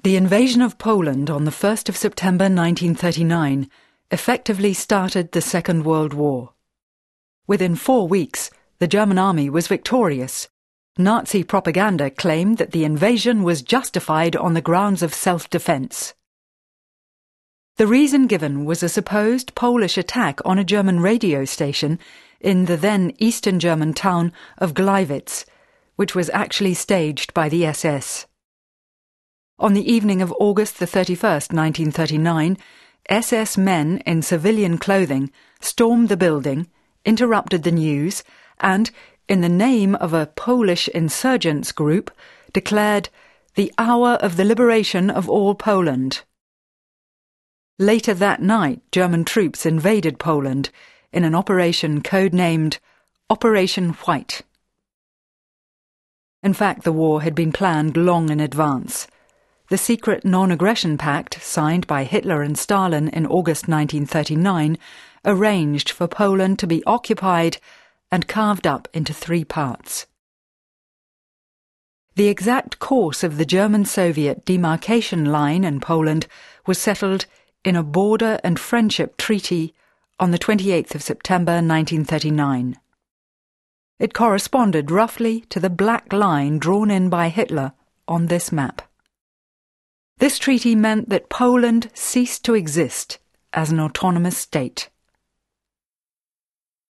The invasion of Poland on the 1st of September 1939 effectively started the Second World War. Within 4 weeks, the German army was victorious. Nazi propaganda claimed that the invasion was justified on the grounds of self-defense. The reason given was a supposed Polish attack on a German radio station in the then Eastern German town of Gleiwitz, which was actually staged by the SS. On the evening of August the 31st, 1939, SS men in civilian clothing stormed the building, interrupted the news, and, in the name of a Polish insurgents group, declared the hour of the liberation of all Poland. Later that night, German troops invaded Poland in an operation codenamed Operation White. In fact, the war had been planned long in advance. The secret non-aggression pact, signed by Hitler and Stalin in August 1939, arranged for Poland to be occupied and carved up into 3 parts. The exact course of the German-Soviet demarcation line in Poland was settled in a border and friendship treaty on the 28th of September 1939. It corresponded roughly to the black line drawn in by Hitler on this map. This treaty meant that Poland ceased to exist as an autonomous state.